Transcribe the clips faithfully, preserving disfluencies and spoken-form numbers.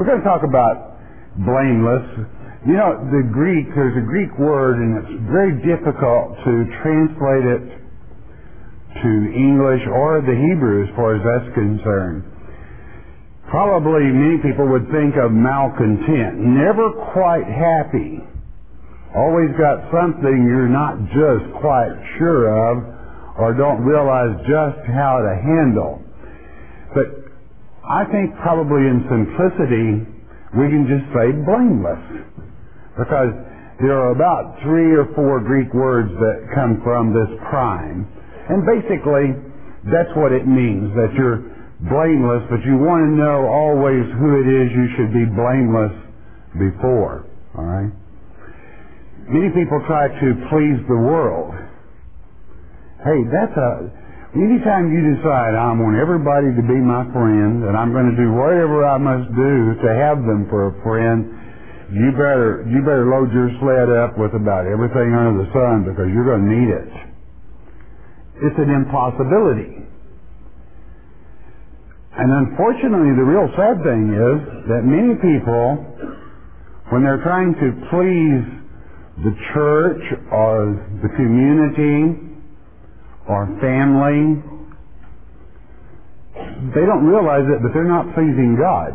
We're going to talk about blameless. You know, the Greek, there's a Greek word, and it's very difficult to translate it to English or the Hebrew as far as that's concerned. Probably many people would think of malcontent, never quite happy, always got something you're not just quite sure of or don't realize just how to handle. But I think probably in simplicity we can just say blameless, because there are about three or four Greek words that come from this prime, and basically that's what it means, that you're blameless, but you want to know always who it is you should be blameless before. All right? Many people try to please the world. Hey, that's a... Anytime you decide I want everybody to be my friend and I'm going to do whatever I must do to have them for a friend, you better you better load your sled up with about everything under the sun, because you're going to need it. It's an impossibility. And unfortunately, the real sad thing is that many people, when they're trying to please the church or the community or family, they don't realize it, but they're not pleasing God.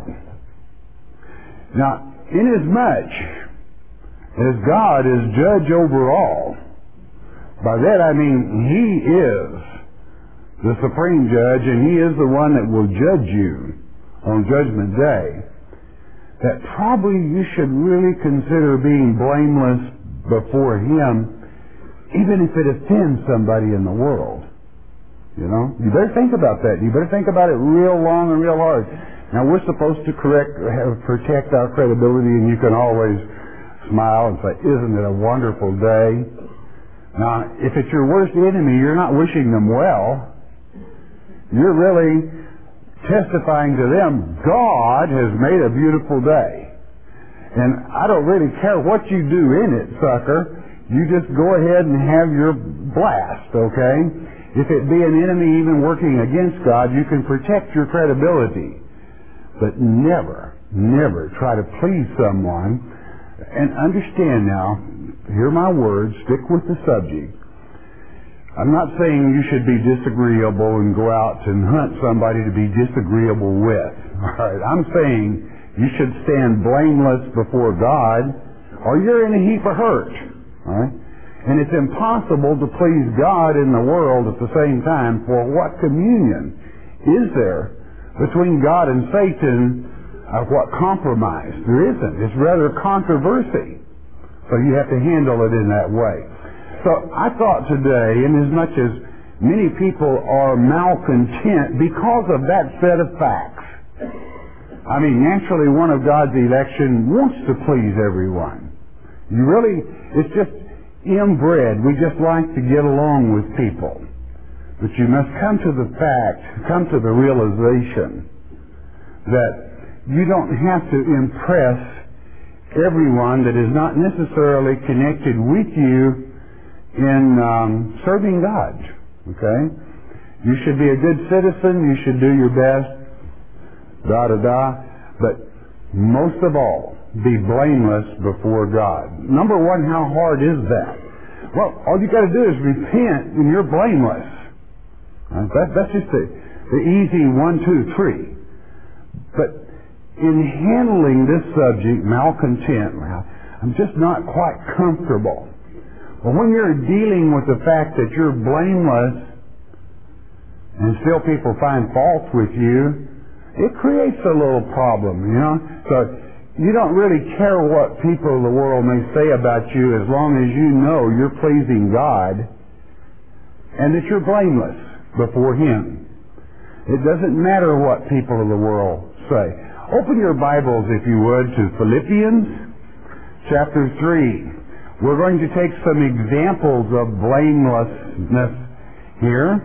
Now, inasmuch as God is judge over all, by that I mean He is the supreme judge, and He is the one that will judge you on Judgment Day, that probably you should really consider being blameless before Him, even if it offends somebody in the world. You know? You better think about that. You better think about it real long and real hard. Now, we're supposed to correct, have, protect our credibility, and you can always smile and say, isn't it a wonderful day? Now, if it's your worst enemy, you're not wishing them well. You're really testifying to them, God has made a beautiful day. And I don't really care what you do in it, sucker. You just go ahead and have your blast, okay? If it be an enemy even working against God, you can protect your credibility. But never, never try to please someone. And understand now, hear my words, stick with the subject. I'm not saying you should be disagreeable and go out and hunt somebody to be disagreeable with. All right, I'm saying you should stand blameless before God, or you're in a heap of hurt. All right? And it's impossible to please God in the world at the same time, for what communion is there between God and Satan? Uh, what compromise? There isn't. It's rather controversy. So you have to handle it in that way. So I thought today, inasmuch as many people are malcontent because of that set of facts. I mean, naturally one of God's election wants to please everyone. You really, it's just inbred. We just like to get along with people. But you must come to the fact, come to the realization that you don't have to impress everyone that is not necessarily connected with you in um, serving God. Okay? You should be a good citizen. You should do your best. Da da da. But most of all, be blameless before God. Number one, how hard is that? Well, all you got to do is repent and you're blameless. Right? That, that's just the, the easy one, two, three. But in handling this subject, malcontent, well, I'm just not quite comfortable. Well, when you're dealing with the fact that you're blameless and still people find fault with you, it creates a little problem, you know? So you don't really care what people of the world may say about you as long as you know you're pleasing God and that you're blameless before Him. It doesn't matter what people of the world say. Open your Bibles, if you would, to Philippians chapter three. We're going to take some examples of blamelessness here.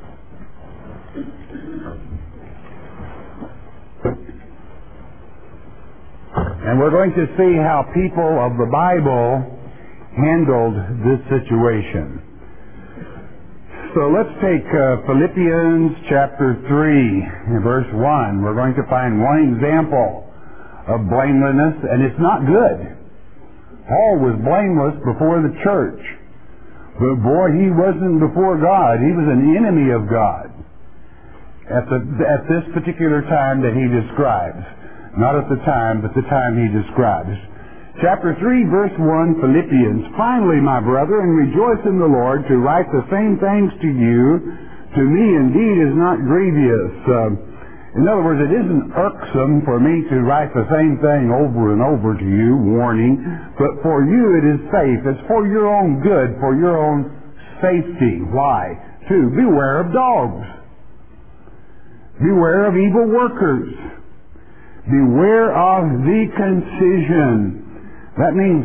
And we're going to see how people of the Bible handled this situation. So let's take uh, Philippians chapter three, verse one. We're going to find one example of blamelessness, and it's not good. Paul was blameless before the church. But boy, he wasn't before God. He was an enemy of God at the at this particular time that he describes. Not at the time, but the time he describes. Chapter three, verse one, Philippians. Finally, my brethren, rejoice in the Lord. To write the same things to you, to me indeed is not grievous. Uh, in other words, it isn't irksome for me to write the same thing over and over to you, warning, but for you it is safe. It's for your own good, for your own safety. Why? To beware of dogs. Beware of evil workers. Beware of the concision. That means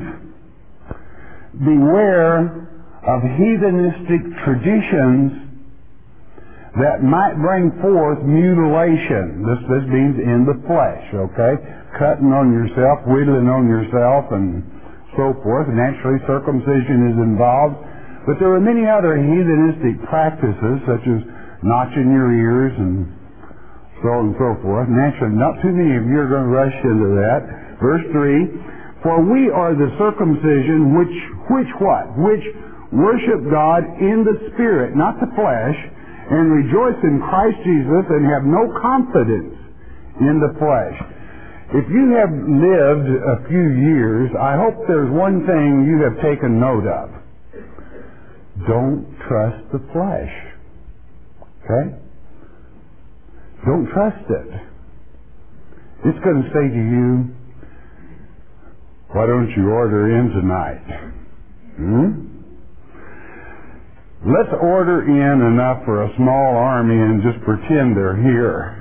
beware of heathenistic traditions that might bring forth mutilation. This, this means in the flesh, okay? Cutting on yourself, whittling on yourself, and so forth. Naturally, circumcision is involved. But there are many other heathenistic practices, such as notching your ears and so on and so forth. Naturally, not too many of you are going to rush into that. Verse three, for we are the circumcision which, which what? Which worship God in the Spirit, not the flesh, and rejoice in Christ Jesus and have no confidence in the flesh. If you have lived a few years, I hope there's one thing you have taken note of. Don't trust the flesh. Okay? Don't trust it. It's going to say to you, why don't you order in tonight? Hmm? Let's order in enough for a small army and just pretend they're here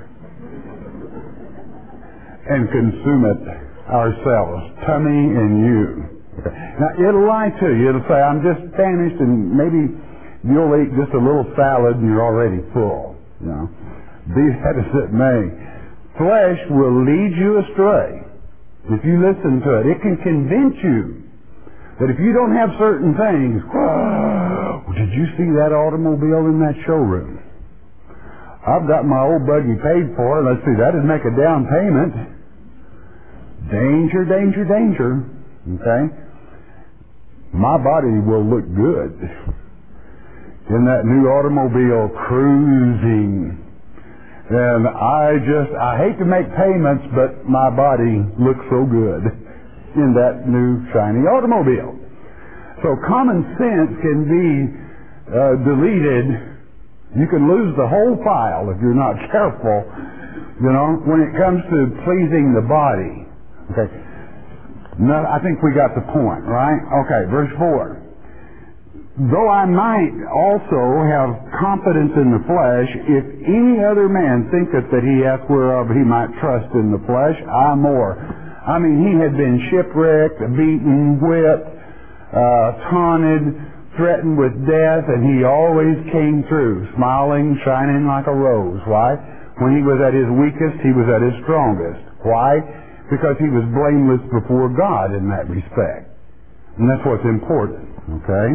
and consume it ourselves, tummy and you. Now, it'll lie to you. It'll say, I'm just famished, and maybe you'll eat just a little salad and you're already full. You know, be that as it may. Flesh will lead you astray if you listen to it. It can convince you that if you don't have certain things, oh, did you see that automobile in that showroom? I've got my old buggy paid for. Let's see, that'd make a down payment. Danger, danger, danger. Okay? My body will look good in that new automobile cruising. And I just, I hate to make payments, but my body looks so good in that new shiny automobile. So common sense can be uh, deleted. You can lose the whole file if you're not careful, you know, when it comes to pleasing the body. Okay. No, I think we got the point, right? Okay, verse four. Though I might also have confidence in the flesh, if any other man thinketh that he hath whereof he might trust in the flesh, I more. I mean, he had been shipwrecked, beaten, whipped, uh, taunted, threatened with death, and he always came through, smiling, shining like a rose. Why? When he was at his weakest, he was at his strongest. Why? Because he was blameless before God in that respect. And that's what's important, okay?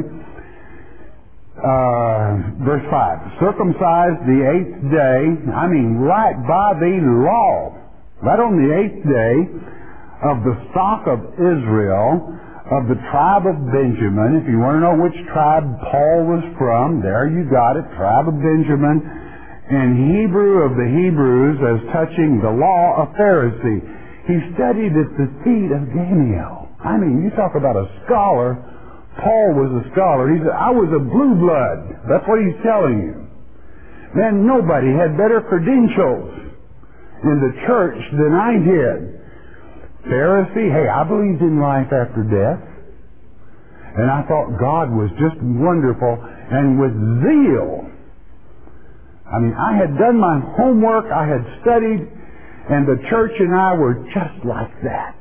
Uh, verse five, circumcised the eighth day, I mean right by the law, right on the eighth day, of the stock of Israel, of the tribe of Benjamin. If you want to know which tribe Paul was from, there you got it, tribe of Benjamin, and Hebrew of the Hebrews, as touching the law, a Pharisee. He studied at the feet of Gamaliel. I mean, you talk about a scholar. Paul was a scholar. He said, I was a blue blood. That's what he's telling you. Man, nobody had better credentials in the church than I did. Pharisee, hey, I believed in life after death. And I thought God was just wonderful. And with zeal, I mean, I had done my homework, I had studied, and the church and I were just like that.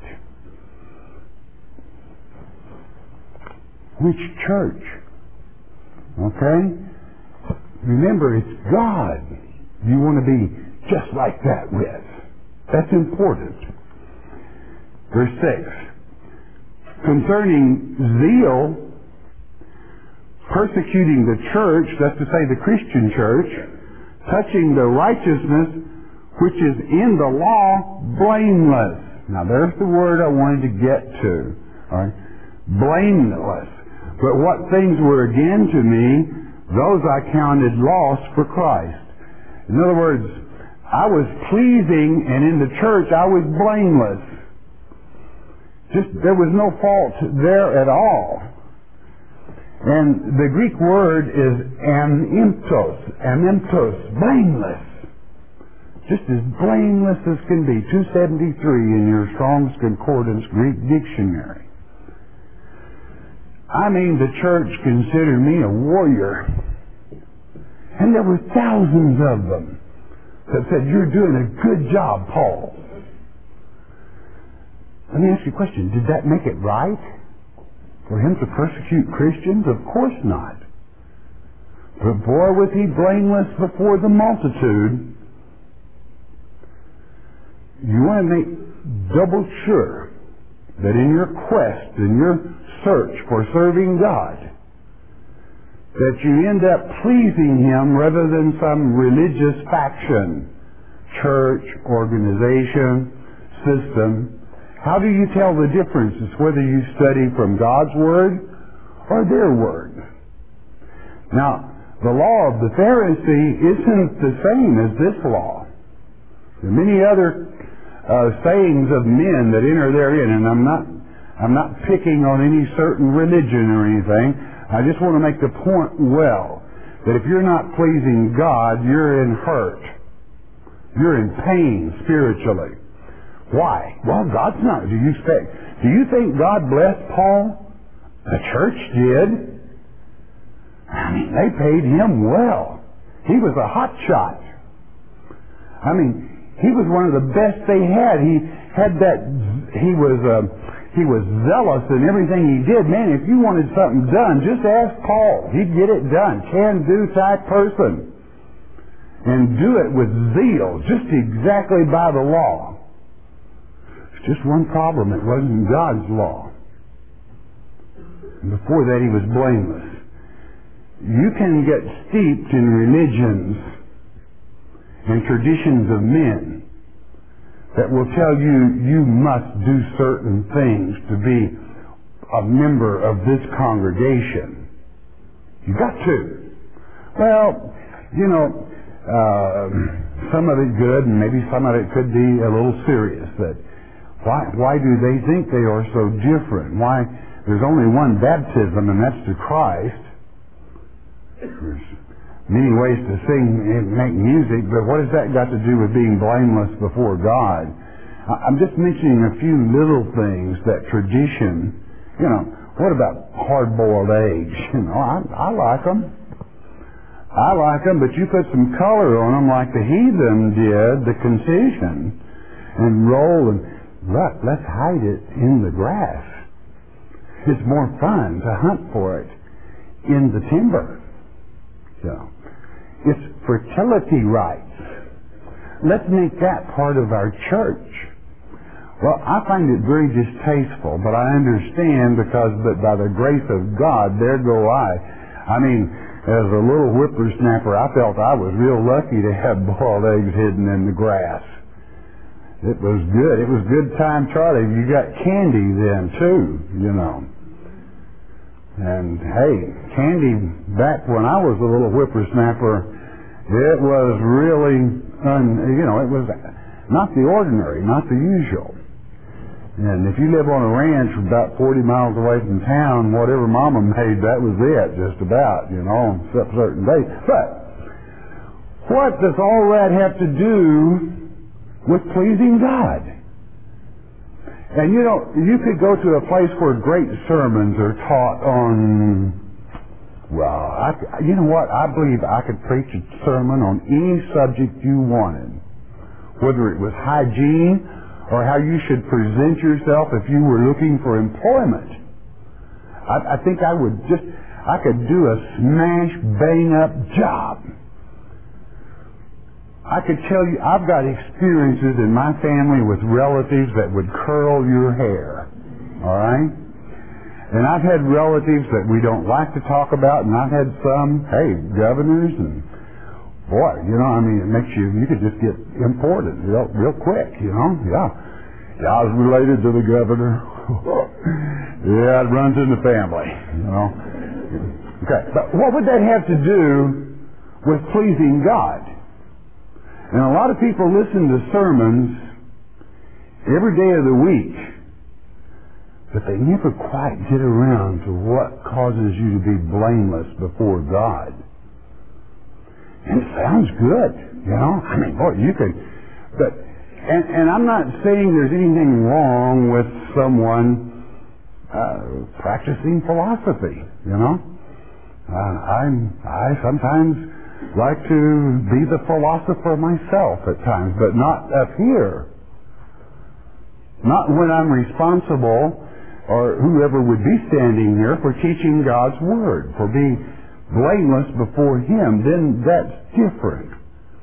Which church? Okay? Remember, it's God you want to be just like that with. That's important. Verse six. Concerning zeal, persecuting the church, that's to say the Christian church, touching the righteousness which is in the law, blameless. Now there's the word I wanted to get to. All right? Blameless. But what things were again to me, those I counted loss for Christ. In other words, I was pleasing, and in the church I was blameless. Just, there was no fault there at all. And the Greek word is amemptos, amemptos, blameless. Just as blameless as can be. two seventy-three in your Strong's Concordance Greek Dictionary. I mean, the church considered me a warrior. And there were thousands of them that said, "You're doing a good job, Paul." Let me ask you a question. Did that make it right for him to persecute Christians? Of course not. But boy, was he blameless before the multitude. You want to make double sure that in your quest, in your search for serving God, that you end up pleasing Him rather than some religious faction, church, organization, system. How do you tell the difference? It's whether you study from God's Word or their Word. Now, the law of the Pharisee isn't the same as this law. There are many other uh, sayings of men that enter therein, and I'm not, I'm not picking on any certain religion or anything. I just want to make the point well, that if you're not pleasing God, you're in hurt. You're in pain spiritually. Why? Well, God's not. Do you think, do you think God blessed Paul? The church did. I mean, they paid him well. He was a hot shot. I mean, he was one of the best they had. He had that, he was, uh, he was zealous in everything he did. Man, if you wanted something done, just ask Paul. He'd get it done. Can-do type person. And do it with zeal, just exactly by the law. Just one problem. It wasn't God's law. And before that, he was blameless. You can get steeped in religions and traditions of men that will tell you you must do certain things to be a member of this congregation. You got to. Well, you know, uh, some of it good, and maybe some of it could be a little serious. That Why, why do they think they are so different? Why? There's only one baptism, and that's to Christ. There's many ways to sing and make music, but what has that got to do with being blameless before God? I'm just mentioning a few little things that tradition, you know, what about hard-boiled eggs? You know, I, I like them. I like them, but you put some color on them like the heathen did, the concision, and roll and look, let's hide it in the grass. It's more fun to hunt for it in the timber. So, it's fertility rites. Let's make that part of our church. Well, I find it very distasteful, but I understand because but by the grace of God, there go I. I mean, as a little whippersnapper, I felt I was real lucky to have boiled eggs hidden in the grass. It was good. It was good time, Charlie. You got candy then, too, you know. And, hey, candy back when I was a little whippersnapper, it was really, un, you know, it was not the ordinary, not the usual. And if you live on a ranch about forty miles away from town, whatever Mama made, that was it, just about, you know, except certain days. But what does all that have to do with pleasing God? And you know, you could go to a place where great sermons are taught on, well, I, you know what, I believe I could preach a sermon on any subject you wanted. Whether it was hygiene or how you should present yourself if you were looking for employment. I, I think I would just, I could do a smash, bang up job. I could tell you, I've got experiences in my family with relatives that would curl your hair. All right? And I've had relatives that we don't like to talk about, and I've had some, hey, governors, and boy, you know, I mean, it makes you, you could just get important real, real quick, you know? Yeah. Yeah, I was related to the governor. Yeah, it runs in the family, you know. Okay, but what would that have to do with pleasing God? And a lot of people listen to sermons every day of the week, but they never quite get around to what causes you to be blameless before God. And it sounds good, you know. I mean, boy, you could, but, and, and I'm not saying there's anything wrong with someone uh, practicing philosophy, you know. Uh, I'm, I sometimes like to be the philosopher myself at times, but not up here. Not when I'm responsible, or whoever would be standing here, for teaching God's Word, for being blameless before Him. Then that's different.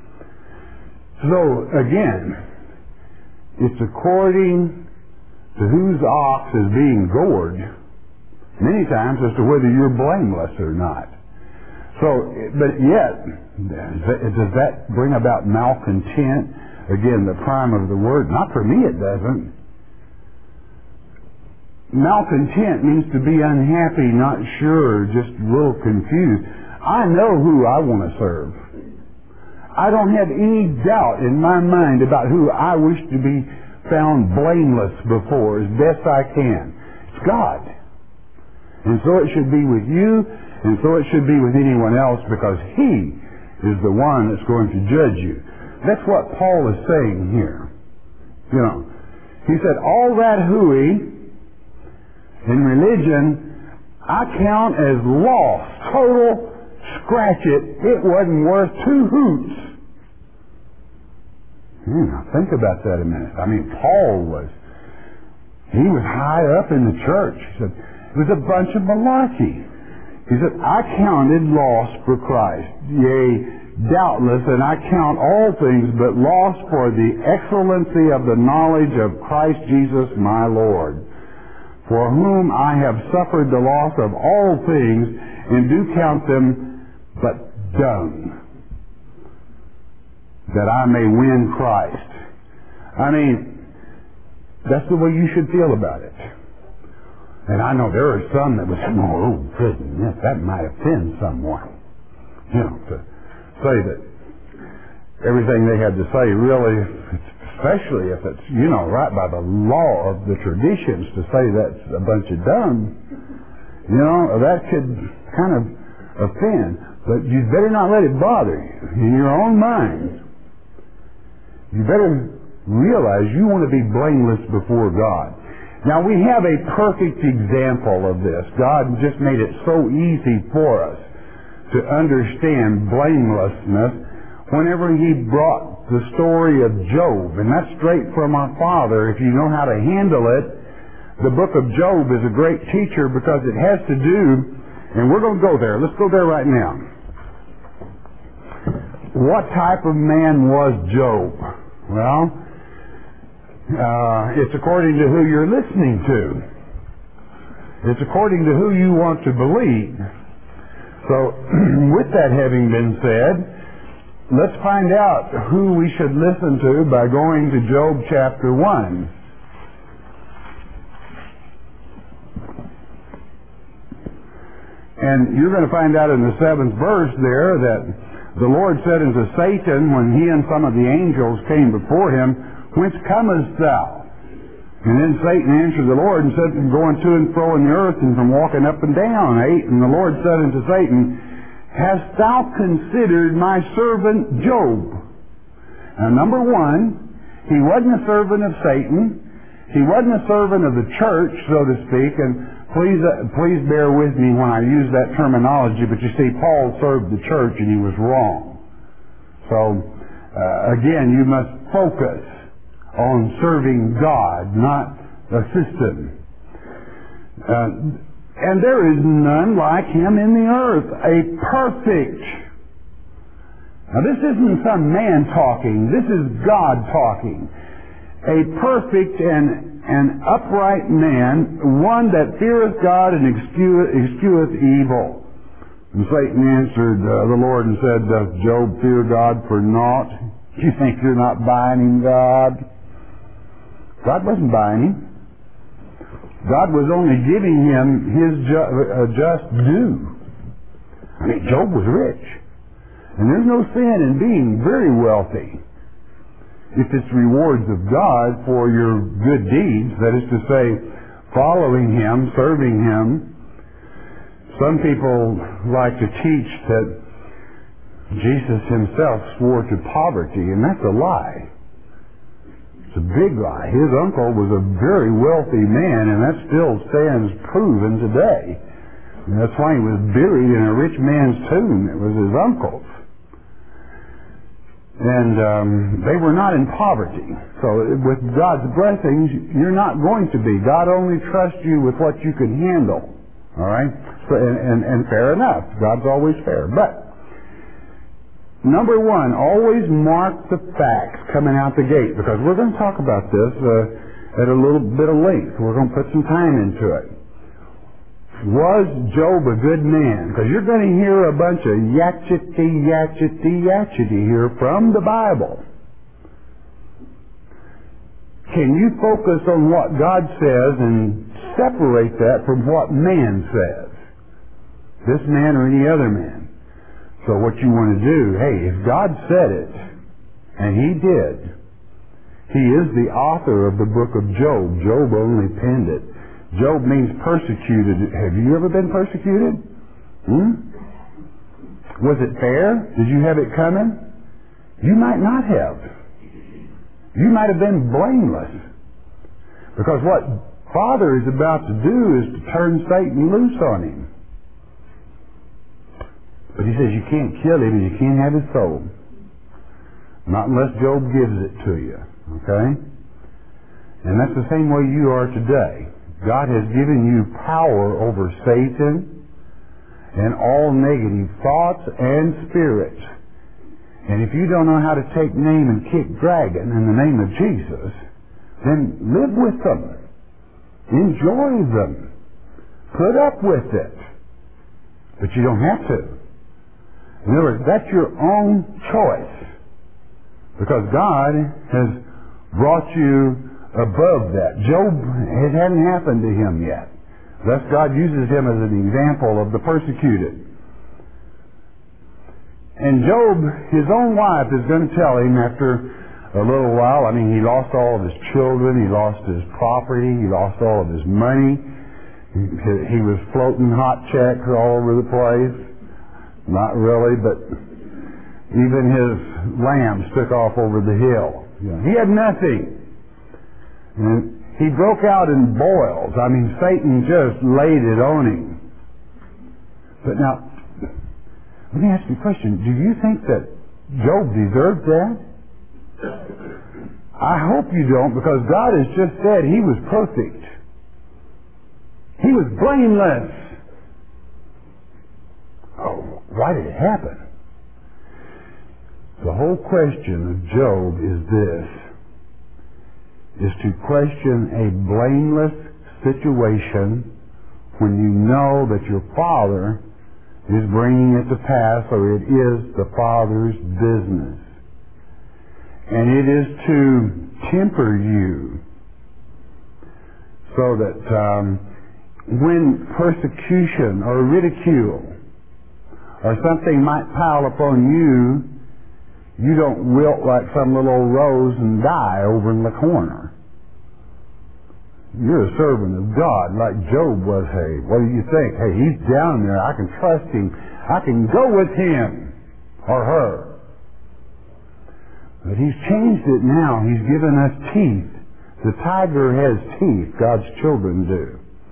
So, again, it's according to whose ox is being gored, many times, as to whether you're blameless or not. So, but yet, does that bring about malcontent? Again, the prime of the word. Not for me, it doesn't. Malcontent means to be unhappy, not sure, just a little confused. I know who I want to serve. I don't have any doubt in my mind about who I wish to be found blameless before as best I can. It's God. And so it should be with you, and so it should be with anyone else, because He is the one that's going to judge you. That's what Paul is saying here. You know, he said, all that hooey in religion, I count as lost, total, scratch it, it wasn't worth two hoots. Hmm, now think about that a minute. I mean, Paul was, he was high up in the church. He said, it was a bunch of malarkey. He said, I counted lost for Christ. Yea, doubtless, and I count all things but lost for the excellency of the knowledge of Christ Jesus my Lord, for whom I have suffered the loss of all things, and do count them but dung, that I may win Christ. I mean, that's the way you should feel about it. And I know there are some that would say, oh, goodness, that might offend someone. You know, to say that everything they had to say really, especially if it's, you know, right by the law of the traditions, to say that's a bunch of dung, you know, that could kind of offend. But you better not let it bother you in your own mind. You better realize you want to be blameless before God. Now, we have a perfect example of this. God just made it so easy for us to understand blamelessness whenever He brought the story of Job. And that's straight from our Father. If you know how to handle it, the book of Job is a great teacher, because it has to do, and we're going to go there. Let's go there right now. What type of man was Job? Well, Uh, it's according to who you're listening to. It's according to who you want to believe. So, with that having been said, let's find out who we should listen to by going to Job chapter one. And you're going to find out in the seventh verse there that the Lord said unto Satan, when he and some of the angels came before him, whence comest thou? And then Satan answered the Lord and said, from going to and fro in the earth, and from walking up and down. Eight. And the Lord said unto Satan, hast thou considered my servant Job? Now, number one, he wasn't a servant of Satan. He wasn't a servant of the church, so to speak. And please, uh, please bear with me when I use that terminology. But you see, Paul served the church, and he was wrong. So, uh, again, you must focus on serving God, not a system. Uh, and there is none like Him in the earth, a perfect. Now, this isn't some man talking. This is God talking. A perfect and, and upright man, one that feareth God and escheweth evil. And Satan answered uh, the Lord and said, doth Job fear God for naught? You think you're not binding God? God wasn't buying him. God was only giving him his ju- uh, just due. I mean, Job was rich. And there's no sin in being very wealthy if it's rewards of God for your good deeds, that is to say, following him, serving him. Some people like to teach that Jesus himself swore to poverty, and that's a lie. It's a big lie. His uncle was a very wealthy man, and that still stands proven today. And that's why he was buried in a rich man's tomb. It was his uncle's. And um, they were not in poverty. So with God's blessings, you're not going to be. God only trusts you with what you can handle. All right? So, and, and, and fair enough. God's always fair. But number one, always mark the facts coming out the gate, because we're going to talk about this uh, at a little bit of length. We're going to put some time into it. Was Job a good man? Because you're going to hear a bunch of yatchity, yatchity, yatchity here from the Bible. Can you focus on what God says and separate that from what man says? This man or any other man. So what you want to do, hey, if God said it, and he did, he is the author of the book of Job. Job only penned it. Job means persecuted. Have you ever been persecuted? Hmm? Was it fair? Did you have it coming? You might not have. You might have been blameless. Because what Father is about to do is to turn Satan loose on him. But he says you can't kill him and you can't have his soul. Not unless Job gives it to you. Okay? And that's the same way you are today. God has given you power over Satan and all negative thoughts and spirits. And if you don't know how to take name and kick dragon in the name of Jesus, then live with them. Enjoy them. Put up with it. But you don't have to. In other words, that's your own choice. Because God has brought you above that. Job, it hadn't happened to him yet. Thus God uses him as an example of the persecuted. And Job, his own wife is going to tell him after a little while, I mean, he lost all of his children, he lost his property, he lost all of his money. He, he was floating hot checks all over the place. Not really, but even his lambs took off over the hill. You know, he had nothing. And he broke out in boils. I mean, Satan just laid it on him. But now, let me ask you a question. Do you think that Job deserved that? I hope you don't, because God has just said he was perfect. He was blameless. Oh, why did it happen? The whole question of Job is this, is to question a blameless situation when you know that your Father is bringing it to pass, or it is the Father's business. And it is to temper you so that um, when persecution or ridicule or something might pile upon you, you don't wilt like some little old rose and die over in the corner. You're a servant of God, like Job was. Hey, what do you think? Hey, he's down there. I can trust him. I can go with him or her. But he's changed it now. He's given us teeth. The tiger has teeth. God's children do.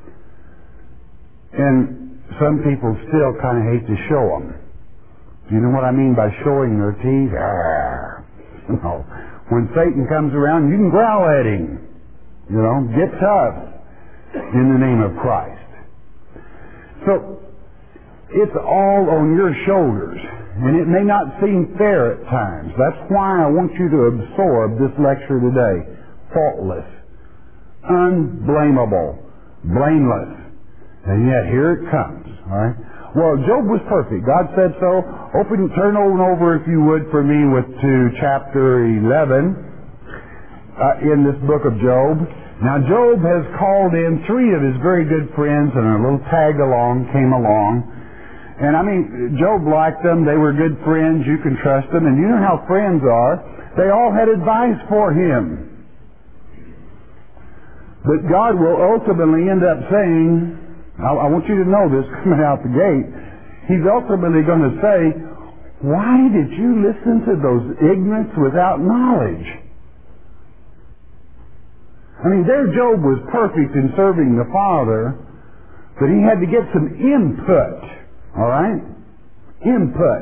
And some people still kind of hate to show them. Do you know what I mean by showing their teeth? Arr. No. When Satan comes around, you can growl at him. You know, get tough in the name of Christ. So, it's all on your shoulders. And it may not seem fair at times. That's why I want you to absorb this lecture today. Faultless. Unblameable. Blameless. And yet here it comes. All right? Well, Job was perfect. God said so. Open, turn on over, if you would, for me with to chapter eleven. uh, in this book of Job. Now, Job has called in three of his very good friends, and a little tag along came along. And I mean, Job liked them. They were good friends. You can trust them. And you know how friends are. They all had advice for him. But God will ultimately end up saying, I, I want you to know this coming out the gate, He's ultimately going to say, why did you listen to those ignorants without knowledge? I mean, there Job was perfect in serving the Father, but he had to get some input. All right? Input.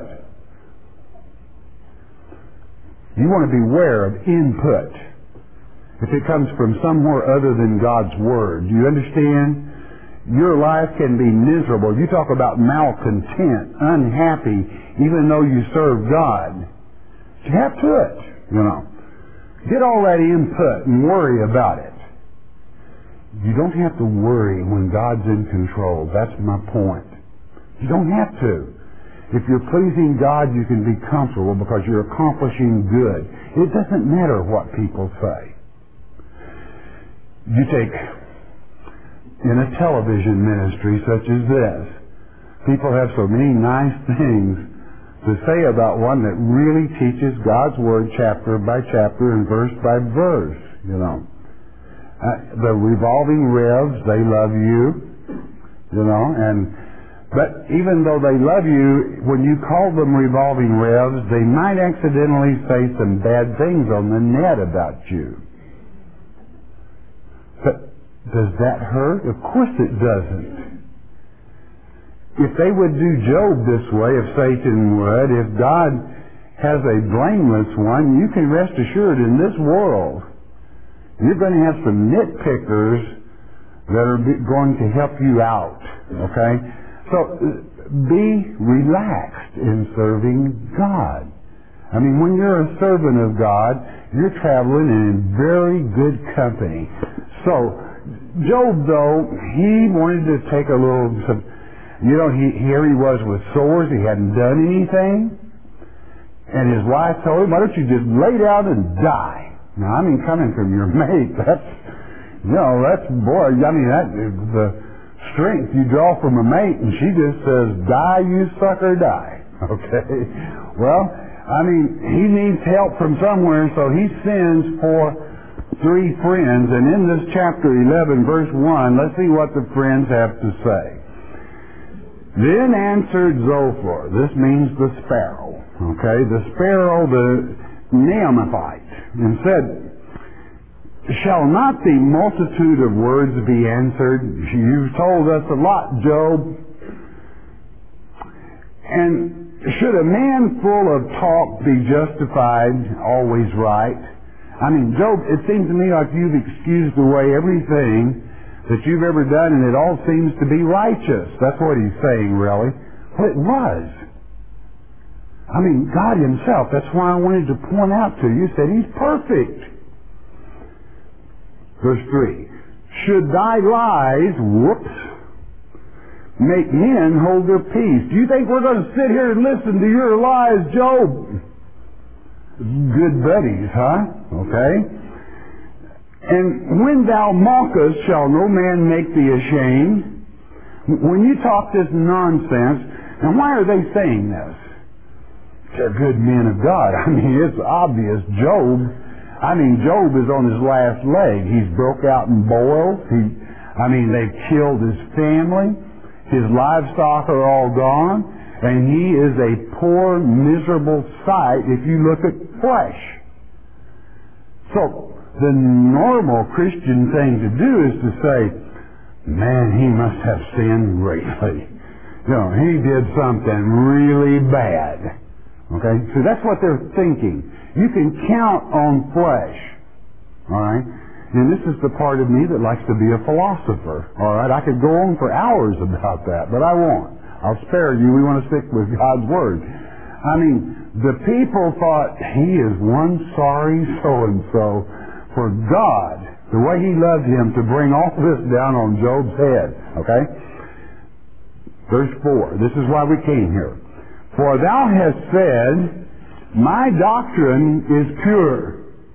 You want to beware of input if it comes from somewhere other than God's Word. Do you understand? Your life can be miserable. You talk about malcontent, unhappy, even though you serve God. You have to it, you know. Get all that input and worry about it. You don't have to worry when God's in control. That's my point. You don't have to. If you're pleasing God, you can be comfortable because you're accomplishing good. It doesn't matter what people say. You take, in a television ministry such as this, people have so many nice things to say about one that really teaches God's Word chapter by chapter and verse by verse, you know. Uh, the revolving revs, they love you, you know, and but even though they love you, when you call them revolving revs, they might accidentally say some bad things on the net about you. But does that hurt? Of course it doesn't. If they would do Job this way, if Satan would, if God has a blameless one, you can rest assured in this world, you're going to have some nitpickers that are going to help you out, okay? So be relaxed in serving God. I mean, when you're a servant of God, you're traveling in very good company. So Job, though, he wanted to take a little, some, you know, he, here he was with sores. He hadn't done anything. And his wife told him, why don't you just lay down and die? Now, I mean, coming from your mate, that's, you know, that's, boy, I mean, that the strength you draw from a mate, and she just says, die, you sucker, die. Okay? Well, I mean, he needs help from somewhere, so he sends for three friends, and in this chapter eleven, verse one, let's see what the friends have to say. Then answered Zophar, this means the sparrow, okay, the sparrow, the Neamathite, and said, shall not the multitude of words be answered? You've told us a lot, Job. And should a man full of talk be justified, always right? I mean, Job, it seems to me like you've excused away everything that you've ever done, and it all seems to be righteous. That's what he's saying, really. Well, it was. I mean, God Himself, that's why I wanted to point out to you, said He's perfect. Verse three, should thy lies, whoops, make men hold their peace? Do you think we're going to sit here and listen to your lies, Job? Good buddies, huh? Okay. And when thou mockest, shall no man make thee ashamed? When you talk this nonsense, now why are they saying this? They're good men of God. I mean, it's obvious. Job, I mean, Job is on his last leg. He's broke out in boils. He, I mean, they've killed his family. His livestock are all gone. And he is a poor, miserable sight if you look at flesh. So, the normal Christian thing to do is to say, man, he must have sinned greatly. You know, he did something really bad. Okay? So that's what they're thinking. You can count on flesh. Alright? And this is the part of me that likes to be a philosopher. Alright? I could go on for hours about that, but I won't. I'll spare you. We want to stick with God's Word. I mean, the people thought, he is one sorry so-and-so for God, the way He loved him, to bring all this down on Job's head. Okay? Verse four. This is why we came here. For thou hast said, my doctrine is pure,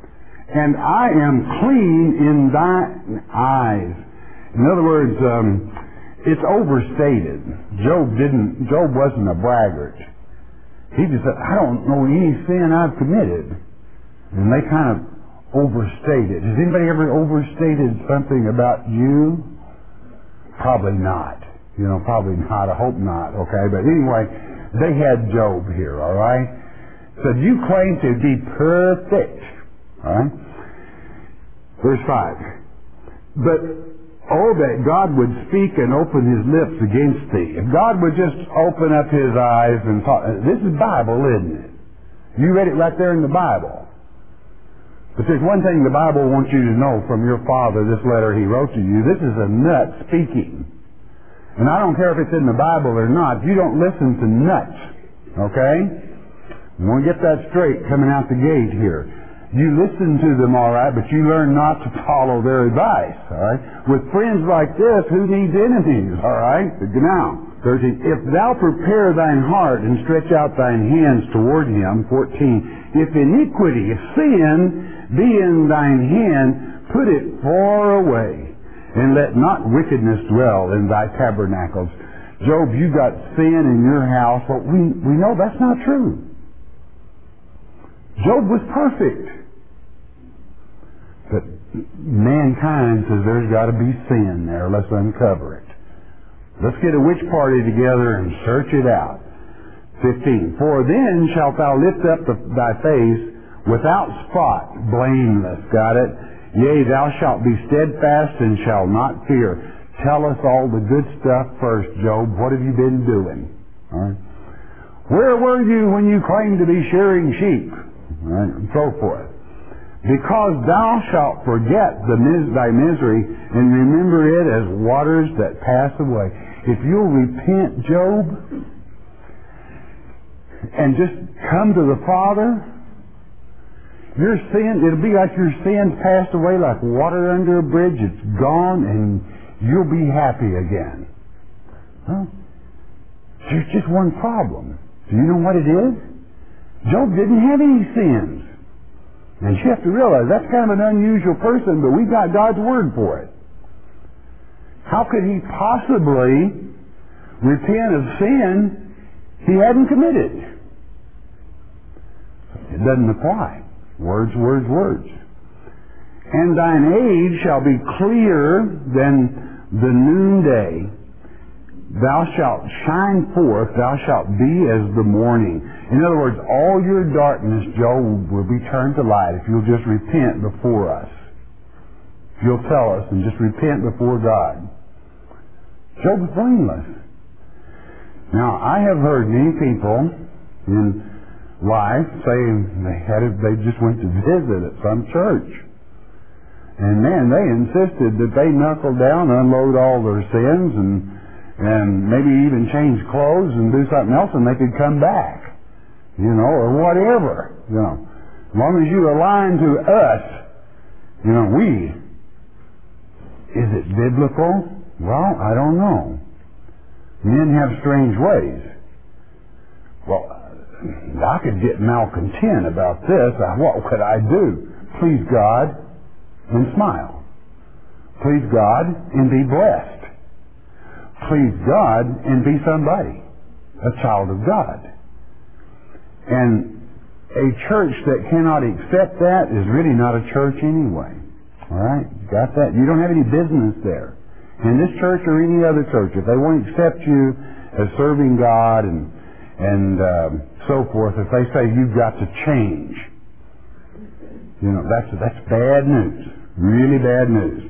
and I am clean in thine eyes. In other words, um, it's overstated. Job didn't, Job wasn't a braggart. He just said, I don't know any sin I've committed. And they kind of overstated. Has anybody ever overstated something about you? Probably not. You know, probably not. I hope not. Okay, but anyway, they had Job here, all right? So you claim to be perfect. All right? Verse five. But, oh, that God would speak and open his lips against thee. If God would just open up his eyes and talk. This is Bible, isn't it? You read it right there in the Bible. But there's one thing the Bible wants you to know from your father, this letter he wrote to you. This is a nut speaking. And I don't care if it's in the Bible or not. You don't listen to nuts. Okay? You want to get that straight coming out the gate here. You listen to them all right, but you learn not to follow their advice. All right? With friends like this, who needs enemies? All right? Now, thirteen. If thou prepare thine heart and stretch out thine hands toward him. fourteen. If iniquity, if sin be in thine hand, put it far away, and let not wickedness dwell in thy tabernacles. Job, you got sin in your house. Well, we, we know that's not true. Job was perfect. But mankind says there's got to be sin there. Let's uncover it. Let's get a witch party together and search it out. fifteen. For then shalt thou lift up the, thy face without spot, blameless. Got it? Yea, thou shalt be steadfast and shalt not fear. Tell us all the good stuff first, Job. What have you been doing? All right. Where were you when you claimed to be shearing sheep? All right, and so forth. Because thou shalt forget the mis- thy misery and remember it as waters that pass away. If you'll repent, Job, and just come to the Father, your sin, it'll be like your sin passed away like water under a bridge. It's gone and you'll be happy again. Huh? There's just one problem. Do you know what it is? Job didn't have any sins. And you have to realize that's kind of an unusual person, but we got God's Word for it. How could he possibly repent of sin he hadn't committed? It doesn't apply. Words, words, words. And thine age shall be clearer than the noonday. Thou shalt shine forth, thou shalt be as the morning. In other words, all your darkness, Job, will be turned to light if you'll just repent before us. If you'll tell us and just repent before God. Job was blameless. Now, I have heard many people in life say they had it, they just went to visit at some church. And man, they insisted that they knuckle down, unload all their sins, and and maybe even change clothes and do something else, and they could come back, you know, or whatever, you know. As long as you align to us, you know, we. Is it biblical? Well, I don't know. Men have strange ways. Well, I could get malcontent about this. What could I do? Please God and smile. Please God and be blessed. Please God and be somebody, a child of God. And a church that cannot accept that is really not a church anyway. All right? Got that? You don't have any business there. In this church or any other church, if they won't accept you as serving God and and um, so forth, if they say you've got to change, you know, that's that's bad news. Really bad news.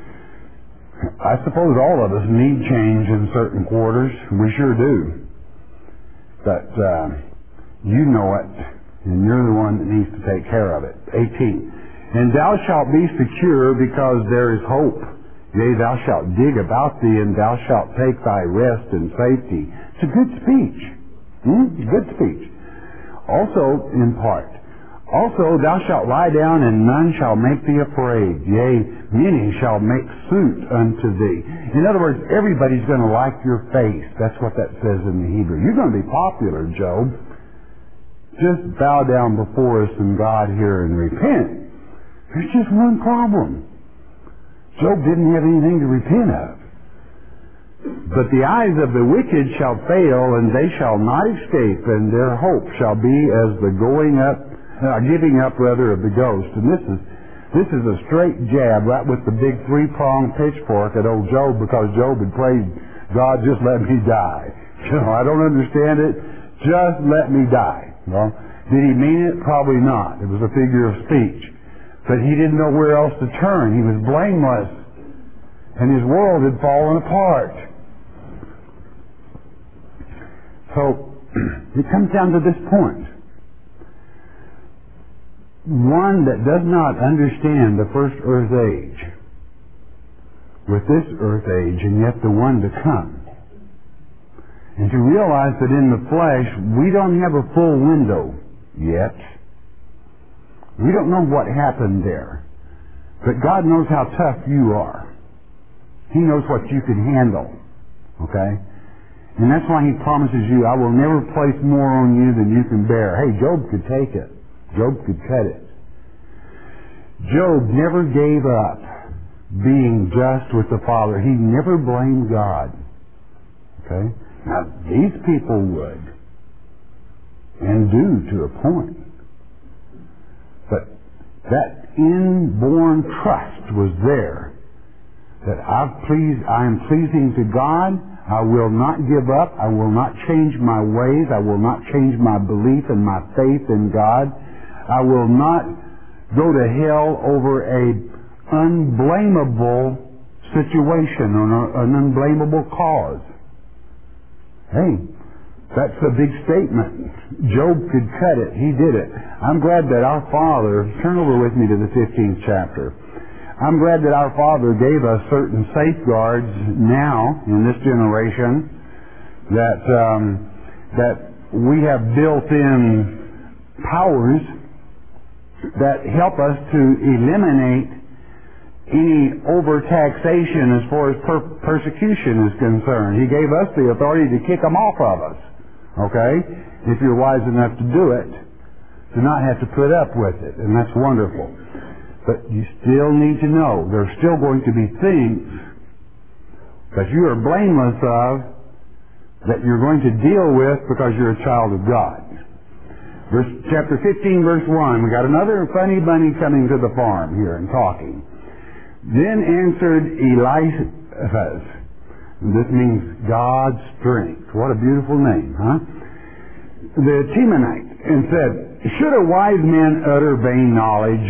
I suppose all of us need change in certain quarters. We sure do. But uh, you know it, and you're the one that needs to take care of it. eighteen. And thou shalt be secure because there is hope. Yea, thou shalt dig about thee, and thou shalt take thy rest in safety. It's a good speech. Hmm? Good speech. Also, in part, also thou shalt lie down, and none shall make thee afraid. Yea, many shall make suit unto thee. In other words, everybody's going to like your face. That's what that says in the Hebrew. You're going to be popular, Job. Just bow down before us and God here and repent. There's just one problem. Job didn't have anything to repent of. But the eyes of the wicked shall fail, and they shall not escape, and their hope shall be as the going up, uh, giving up rather of the ghost. And this is this is a straight jab right with the big three-pronged pitchfork at old Job, because Job had prayed, God, just let me die. You know, I don't understand it. Just let me die. Well, did he mean it? Probably not. It was a figure of speech. But he didn't know where else to turn. He was blameless. And his world had fallen apart. So, it comes down to this point. One that does not understand the first earth age with this earth age, and yet the one to come. And to realize that in the flesh, we don't have a full window yet. We don't know what happened there. But God knows how tough you are. He knows what you can handle. Okay? And that's why He promises you, I will never place more on you than you can bear. Hey, Job could take it. Job could cut it. Job never gave up being just with the Father. He never blamed God. Okay? Now, these people would, and do to a point. But that inborn trust was there, that I've pleased, I am pleasing to God. I will not give up. I will not change my ways. I will not change my belief and my faith in God. I will not go to hell over a unblameable situation or an unblameable cause. Hey, that's a big statement. Job could cut it. He did it. I'm glad that our Father, turn over with me to the fifteenth chapter. I'm glad that our Father gave us certain safeguards now in this generation that um, that we have built-in powers that help us to eliminate any overtaxation as far as per- persecution is concerned. He gave us the authority to kick them off of us. Okay? If you're wise enough to do it, to not have to put up with it. And that's wonderful. But you still need to know there's still going to be things that you are blameless of that you're going to deal with because you're a child of God. Verse, chapter fifteen, verse one. We got another funny bunny coming to the farm here and talking. Then answered Eliphaz. This means God's strength. What a beautiful name, huh? The Temanite, and said, should a wise man utter vain knowledge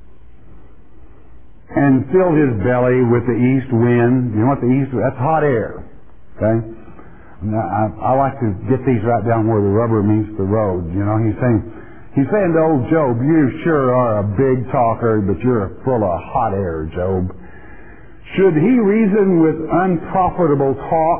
and fill his belly with the east wind? You know what the east, that's hot air. Okay? Now, I, I like to get these right down where the rubber meets the road. You know, he's saying, he's saying to old Job, you sure are a big talker, but you're full of hot air, Job. Should he reason with unprofitable talk,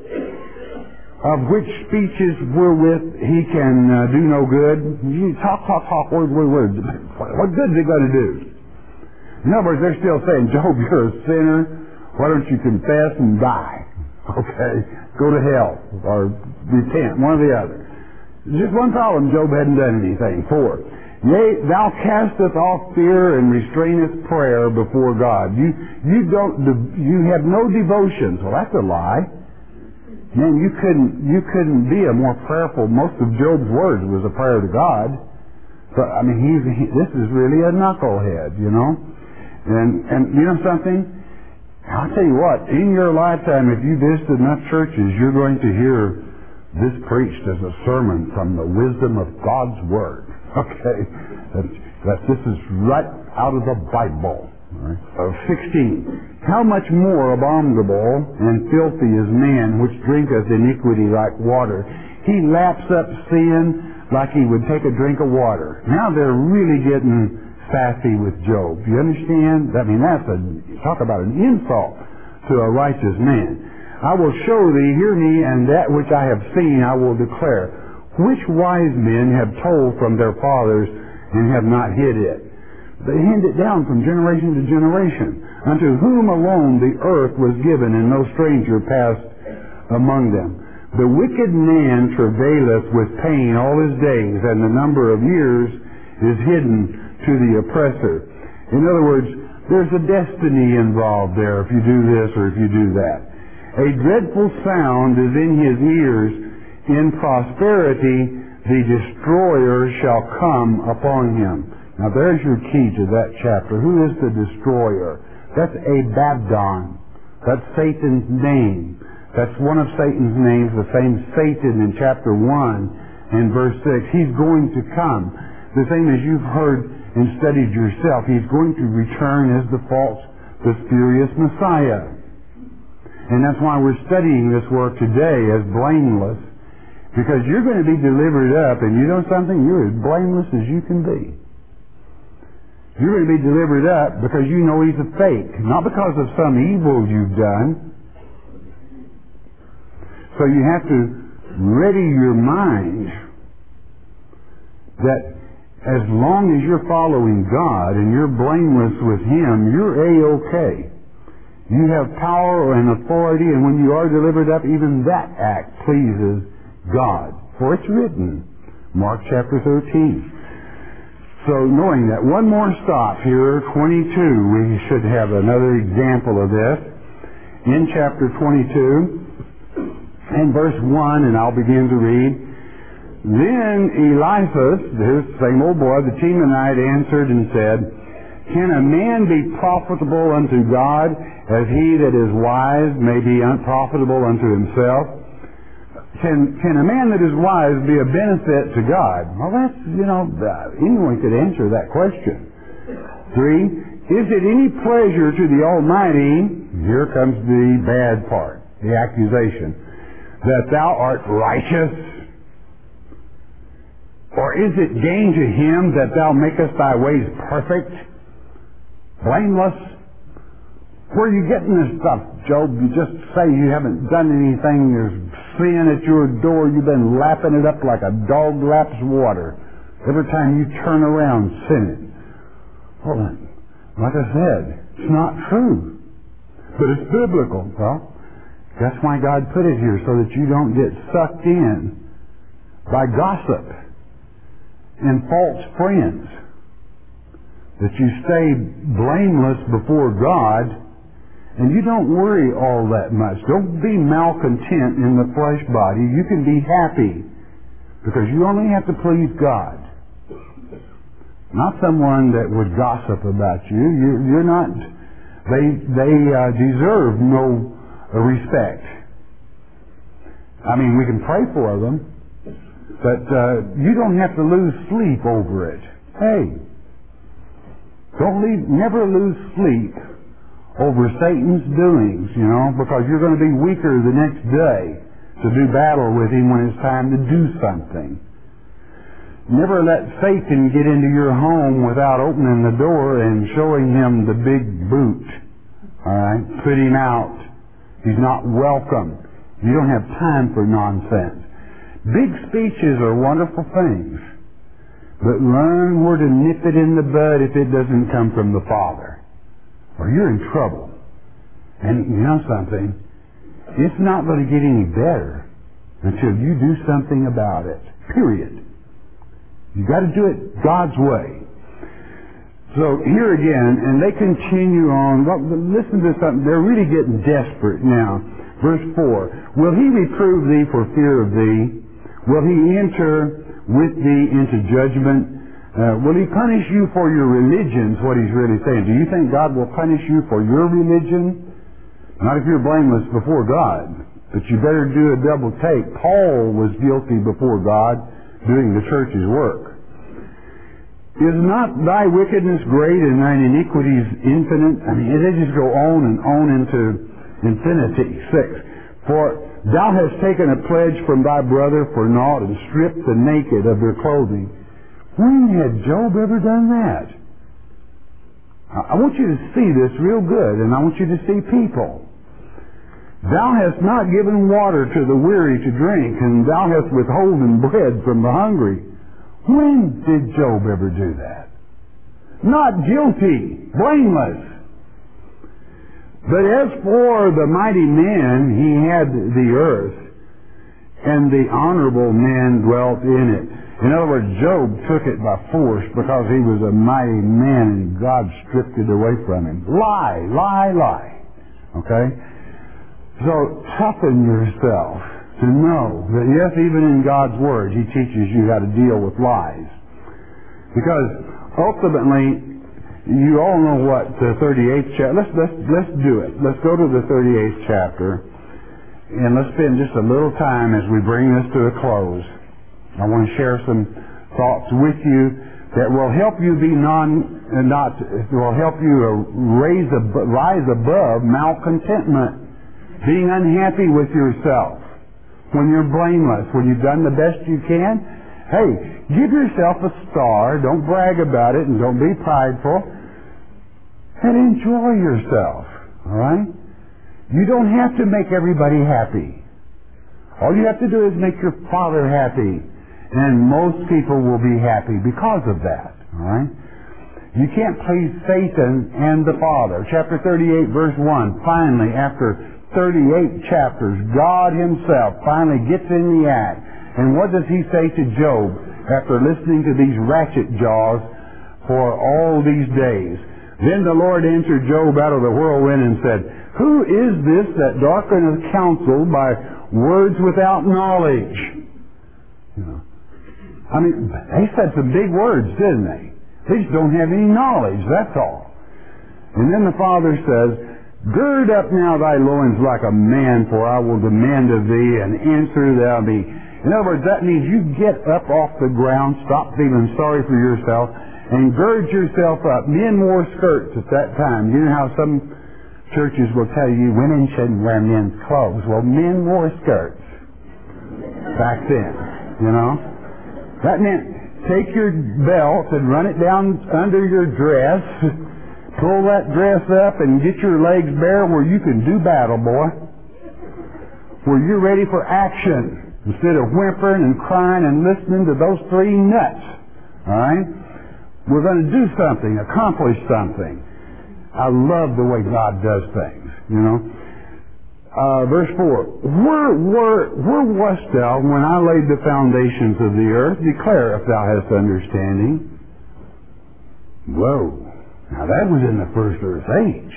of which speeches wherewith he can uh, do no good? You talk, talk, talk, word, word, word. What good is it going to do? In other words, they're still saying, Job, you're a sinner. Why don't you confess and die? Okay? Go to hell or repent, one or the other. Just one problem, Job hadn't done anything. Four, yea, thou castest off fear and restrainest prayer before God. You you don't you have no devotions. Well, that's a lie. Man, you couldn't you couldn't be a more prayerful. Most of Job's words was a prayer to God. So I mean, he's he, this is really a knucklehead, you know. And and you know something? I'll tell you what. In your lifetime, if you visit enough churches, you're going to hear this preached as a sermon from the wisdom of God's Word. Okay? That, that this is right out of the Bible. Right? Uh, sixteen. How much more abominable and filthy is man which drinketh iniquity like water. He laps up sin like he would take a drink of water. Now they're really getting sassy with Job. You understand? I mean, that's a, talk about an insult to a righteous man. I will show thee, hear me, and that which I have seen I will declare. Which wise men have told from their fathers and have not hid it? They hand it down from generation to generation. Unto whom alone the earth was given, and no stranger passed among them. The wicked man travaileth with pain all his days, and the number of years is hidden to the oppressor. In other words, there's a destiny involved there if you do this or if you do that. A dreadful sound is in his ears. In prosperity, the destroyer shall come upon him. Now there's your key to that chapter. Who is the destroyer? That's Abaddon. That's Satan's name. That's one of Satan's names, the same Satan in chapter one and verse six. He's going to come. The same as you've heard and studied yourself. He's going to return as the false, the spurious Messiah. And that's why we're studying this work today as blameless, because you're going to be delivered up, and you know something? You're as blameless as you can be. You're going to be delivered up because you know he's a fake, not because of some evil you've done. So you have to ready your mind that as long as you're following God and you're blameless with him, you're A-okay. You have power and authority, and when you are delivered up, even that act pleases God. For it's written, Mark chapter thirteen. So knowing that, one more stop here, twenty-two. We should have another example of this. In chapter twenty-two, and verse one, and I'll begin to read. Then Eliphaz, this same old boy, the Temanite, answered and said, Can a man be profitable unto God, as he that is wise may be unprofitable unto himself? Can, can a man that is wise be a benefit to God? Well, that's, you know, anyone could answer that question. Three, is it any pleasure to the Almighty, here comes the bad part, the accusation, that thou art righteous? Or is it gain to him that thou makest thy ways perfect, blameless? Where are you getting this stuff, Job? You just say you haven't done anything. There's sin at your door. You've been lapping it up like a dog laps water. Every time you turn around, sinning. Well, like I said, it's not true. But it's biblical. Well, that's why God put it here, so that you don't get sucked in by gossip and false friends, that you stay blameless before God, and you don't worry all that much. Don't be malcontent in the flesh body. You can be happy, because you only have to please God, not someone that would gossip about you. You're, you're not. They they uh, deserve no uh, respect. I mean, we can pray for them, but uh, you don't have to lose sleep over it. Hey, don't leave, never lose sleep over Satan's doings, you know, because you're going to be weaker the next day to do battle with him when it's time to do something. Never let Satan get into your home without opening the door and showing him the big boot. All right? Put him out. He's not welcome. You don't have time for nonsense. Big speeches are wonderful things, but learn where to nip it in the bud if it doesn't come from the Father, or you're in trouble. And you know something? It's not going to get any better until you do something about it. Period. You got to do it God's way. So here again, and they continue on. Well, listen to something. They're really getting desperate now. Verse four. Will he reprove thee for fear of thee? Will he enter with thee into judgment? Uh, will he punish you for your religion, is what he's really saying. Do you think God will punish you for your religion? Not if you're blameless before God. But you better do a double take. Paul was guilty before God doing the church's work. Is not thy wickedness great and thine iniquities infinite? I mean, they just go on and on into infinity. Six. For thou hast taken a pledge from thy brother for naught, and stripped the naked of their clothing. When had Job ever done that? I want you to see this real good, and I want you to see people. Thou hast not given water to the weary to drink, and thou hast withholden bread from the hungry. When did Job ever do that? Not guilty, blameless. But as for the mighty man, he had the earth, and the honorable man dwelt in it. In other words, Job took it by force because he was a mighty man and God stripped it away from him. Lie, lie, lie. Okay? So toughen yourself to know that yes, even in God's Word, He teaches you how to deal with lies. Because ultimately, you all know what the thirty-eighth chapter, let's, let's, let's do it. Let's go to the thirty-eighth chapter, and let's spend just a little time as we bring this to a close. I want to share some thoughts with you that will help you be non, not, will help you raise, rise above malcontentment, being unhappy with yourself. When you're blameless, when you've done the best you can, hey, give yourself a star, don't brag about it, and don't be prideful, and enjoy yourself, all right? You don't have to make everybody happy. All you have to do is make your Father happy, and most people will be happy because of that, all right? You can't please Satan and the Father. Chapter thirty-eight, verse one, finally, after thirty-eight chapters, God Himself finally gets in the act. And what does He say to Job after listening to these ratchet jaws for all these days? Then the Lord answered Job out of the whirlwind and said, "Who is this that darkeneth counsel by words without knowledge?" You know, I mean, they said some big words, didn't they? They just don't have any knowledge, that's all. And then the Father says, "Gird up now thy loins like a man, for I will demand of thee, and answer thou me." In other words, that means you get up off the ground, stop feeling sorry for yourself, and gird yourself up. Men wore skirts at that time. You know how some churches will tell you women shouldn't wear men's clothes. Well, men wore skirts back then, you know. That meant take your belt and run it down under your dress, pull that dress up and get your legs bare where you can do battle, boy. Where you're ready for action instead of whimpering and crying and listening to those three nuts. All right? We're going to do something, accomplish something. I love the way God does things, you know. Uh, verse four, where, where, where wast thou when I laid the foundations of the earth? Declare if thou hast understanding. Whoa. Now that was in the first earth age.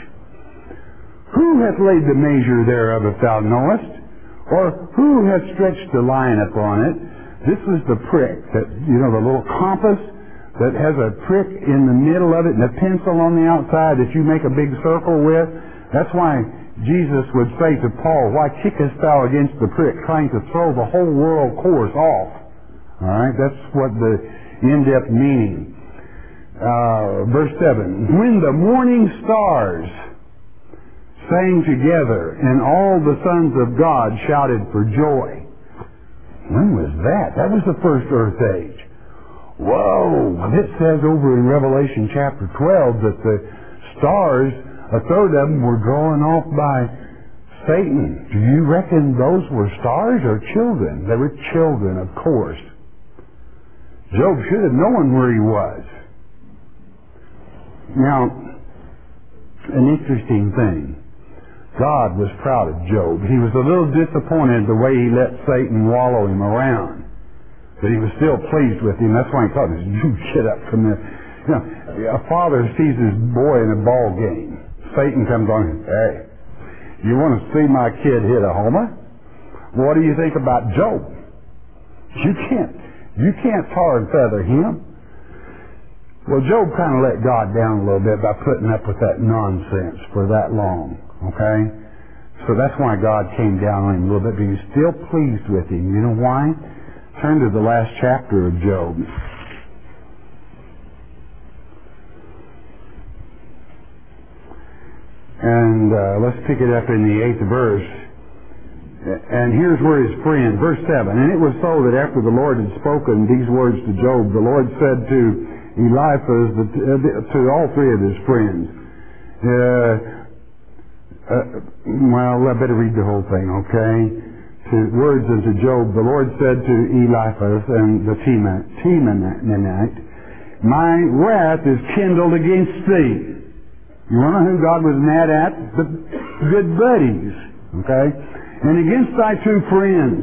Who hath laid the measure thereof, if thou knowest? Or who hath stretched the line upon it? This was the prick, that, you know, the little compass that has a prick in the middle of it and a pencil on the outside that you make a big circle with. That's why Jesus would say to Paul, "Why kickest thou against the prick," trying to throw the whole world course off. All right, that's what the in-depth meaning. Uh, verse seven, when the morning stars sang together and all the sons of God shouted for joy. When was that? That was the first earth age. Whoa! It says over in Revelation chapter twelve that the stars, a third of them were drawn off by Satan. Do you reckon those were stars or children? They were children, of course. Job should have known where he was. Now, an interesting thing. God was proud of Job. He was a little disappointed the way he let Satan wallow him around. But he was still pleased with him. That's why he told him, "You get up from there." You know, a father sees his boy in a ball game. Satan comes on and says, "Hey, you want to see my kid hit a homer? What do you think about Job? You can't, you can't tar and feather him." Well, Job kind of let God down a little bit by putting up with that nonsense for that long, okay? So that's why God came down on him a little bit, but he was still pleased with him. You know why? Turn to the last chapter of Job. And uh, let's pick it up in the eighth verse. And here's where his friend, verse seven, and it was so that after the Lord had spoken these words to Job, the Lord said to Eliphaz, to all three of his friends, uh, uh, well, I better read the whole thing, okay? To words unto Job, the Lord said to Eliphaz and the Temanite, "My wrath is kindled against thee." You want to know who God was mad at? The good buddies, okay? "And against thy two friends,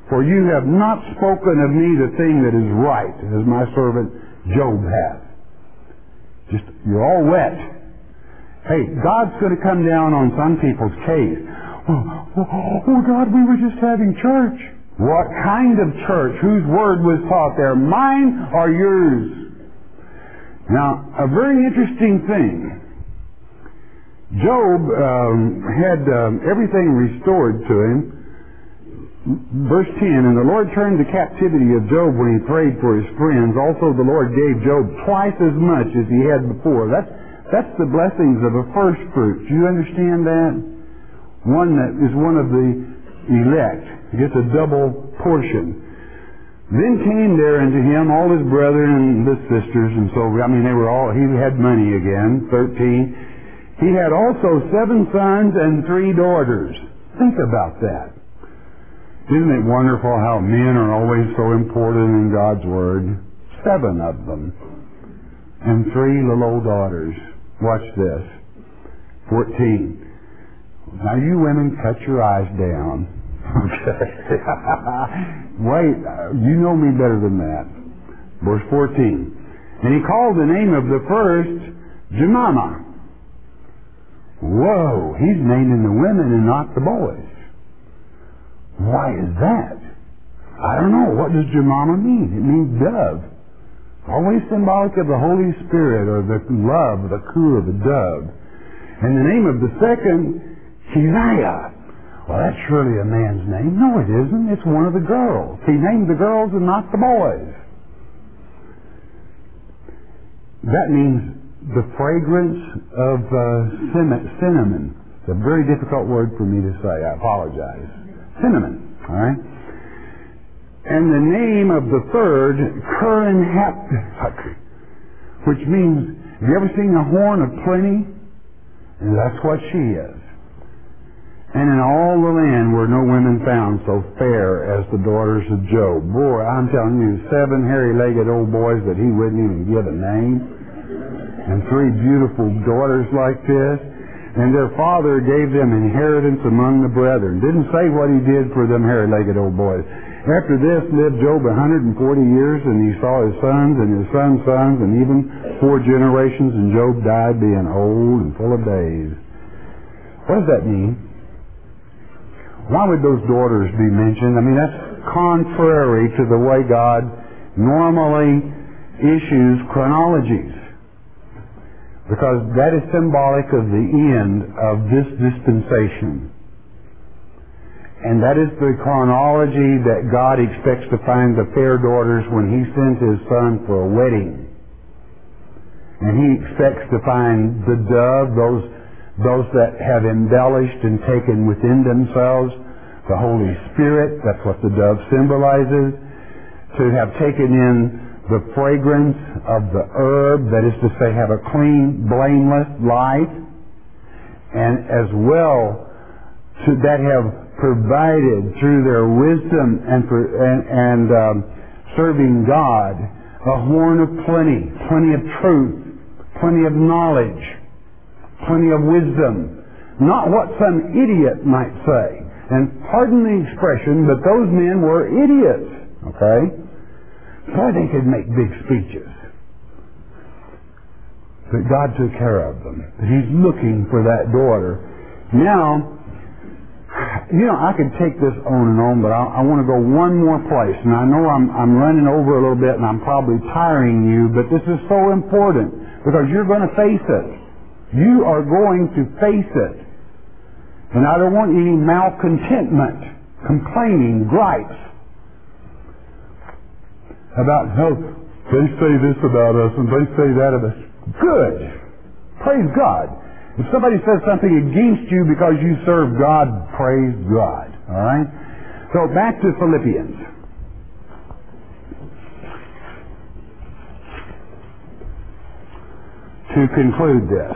For you have not spoken of me the thing that is right, as my servant Job hath. Just, you're all wet. Hey, God's going to come down on some people's case. Oh, oh, oh, God, we were just having church. What kind of church? Whose word was taught there? Mine or yours? Now, a very interesting thing. Job um, had um, everything restored to him. Verse ten, and the Lord turned the captivity of Job when he prayed for his friends. Also the Lord gave Job twice as much as he had before. That's, that's the blessings of a first fruit. Do you understand that? One that is one of the elect gets a double portion. Then came there unto him all his brethren and his sisters, and so, I mean, they were all, he had money again, thirteen. He had also seven sons and three daughters. Think about that. Isn't it wonderful how men are always so important in God's Word? Seven of them. And three little old daughters. Watch this. fourteen. Now you women, cut your eyes down. Okay. Wait, you know me better than that. Verse fourteen. And he called the name of the first Jemima. Whoa, he's naming the women and not the boys. Why is that? I don't know. What does Jemima mean? It means dove. Always symbolic of the Holy Spirit or the love, the coo of the dove. And the name of the second, Keziah. Well, that's surely a man's name. No, it isn't. It's one of the girls. He named the girls and not the boys. That means the fragrance of uh, cinnamon. It's a very difficult word for me to say. I apologize. Cinnamon. All right? And the name of the third, Keren-happuch, which means, have you ever seen a horn of plenty? And that's what she is. And in all the land were no women found so fair as the daughters of Job. Boy, I'm telling you, seven hairy-legged old boys that he wouldn't even give a name. And three beautiful daughters like this. And their father gave them inheritance among the brethren. Didn't say what he did for them hairy-legged old boys. After this lived Job one hundred forty years, and he saw his sons and his sons' sons, and even four generations, and Job died being old and full of days. What does that mean? Why would those daughters be mentioned? I mean, that's contrary to the way God normally issues chronologies. Because that is symbolic of the end of this dispensation. And that is the chronology that God expects to find the fair daughters when He sends His Son for a wedding. And He expects to find the dove, those, those that have embellished and taken within themselves the Holy Spirit. That's what the dove symbolizes. To have taken in the fragrance of the herb, that is to say, have a clean, blameless life, and as well to that have provided through their wisdom and for, and, and um, serving God a horn of plenty, plenty of truth, plenty of knowledge, plenty of wisdom, not what some idiot might say. And pardon the expression, but those men were idiots. Okay. So they could make big speeches. But God took care of them. He's looking for that daughter. Now, you know, I could take this on and on, but I, I want to go one more place. And I know I'm, I'm running over a little bit, and I'm probably tiring you, but this is so important because you're going to face it. You are going to face it. And I don't want any malcontentment, complaining, gripes about how they say this about us and they say that of us. Good. Praise God. If somebody says something against you because you serve God, praise God. All right? So back to Philippians. To conclude this.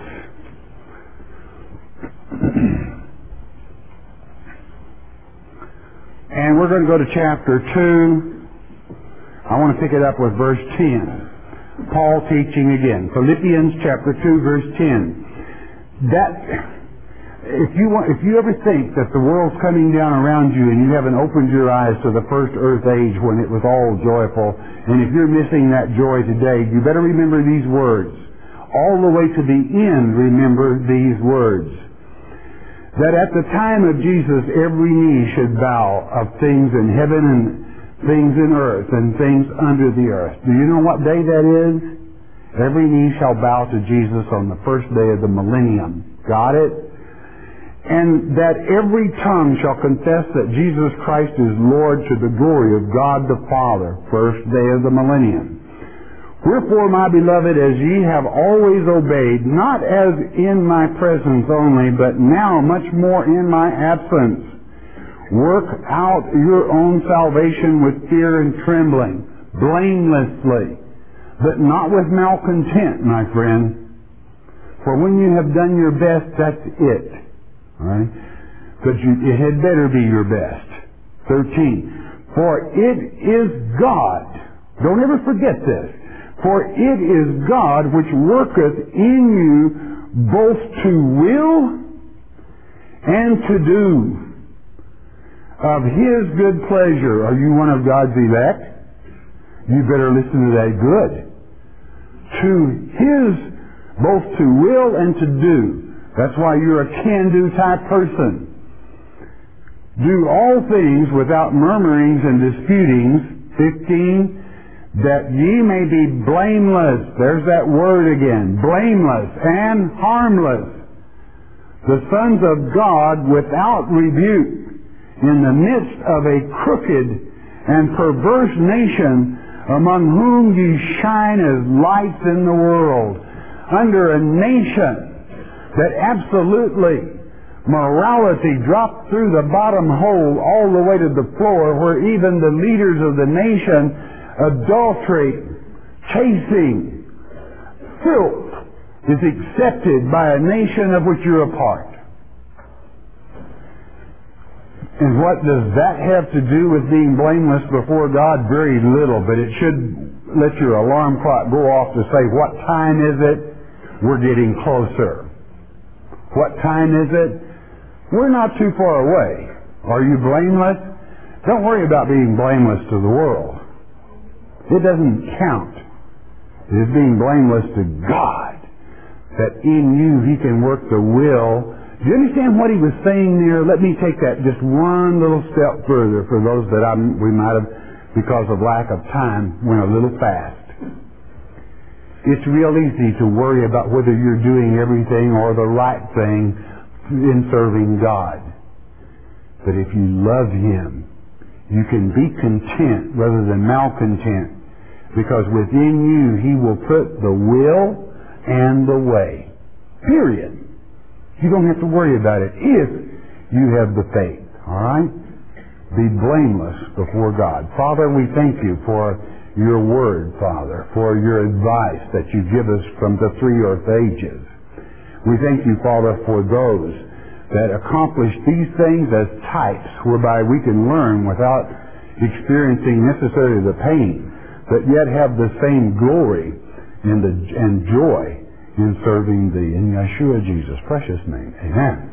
And we're going to go to chapter two. I want to pick it up with verse ten. Paul teaching again. Philippians chapter two, verse ten. That if you want, if you ever think that the world's coming down around you and you haven't opened your eyes to the first earth age when it was all joyful, and if you're missing that joy today, you better remember these words. All the way to the end, remember these words. That at the time of Jesus, every knee should bow of things in heaven and things in earth and things under the earth. Do you know what day that is? Every knee shall bow to Jesus on the first day of the millennium. Got it? And that every tongue shall confess that Jesus Christ is Lord to the glory of God the Father, first day of the millennium. Wherefore, my beloved, as ye have always obeyed, not as in my presence only, but now much more in my absence, work out your own salvation with fear and trembling, blamelessly, but not with malcontent, my friend. For when you have done your best, that's it. All right? But you, it had better be your best. thirteen. For it is God. Don't ever forget this. For it is God which worketh in you both to will and to do of His good pleasure. Are you one of God's elect? You better listen to that good. To His, both to will and to do. That's why you're a can-do type person. Do all things without murmurings and disputings. fifteen. That ye may be blameless. There's that word again. Blameless and harmless. The sons of God without rebuke in the midst of a crooked and perverse nation, among whom ye shine as lights in the world. Under a nation that absolutely morality dropped through the bottom hole all the way to the floor, where even the leaders of the nation, adultery, chasing, filth is accepted by a nation of which you're a part. And what does that have to do with being blameless before God? Very little, but it should let your alarm clock go off to say, what time is it? We're getting closer. What time is it? We're not too far away. Are you blameless? Don't worry about being blameless to the world. It doesn't count. It is being blameless to God, that in you He can work the will. Do you understand what he was saying there? Let me take that just one little step further for those that I'm, we might have, because of lack of time, went a little fast. It's real easy to worry about whether you're doing everything or the right thing in serving God. But if you love Him, you can be content rather than malcontent, because within you He will put the will and the way. Period. You don't have to worry about it if you have the faith. All right? Be blameless before God. Father, we thank You for Your Word, Father, for Your advice that You give us from the three earth ages. We thank You, Father, for those that accomplish these things as types whereby we can learn without experiencing necessarily the pain, but yet have the same glory and, the, and joy in serving Thee. In Yeshua Jesus' precious name. Amen.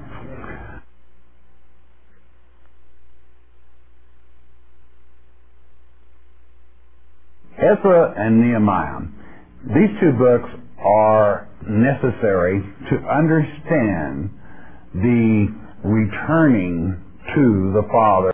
Ezra and Nehemiah. These two books are necessary to understand the returning to the Father.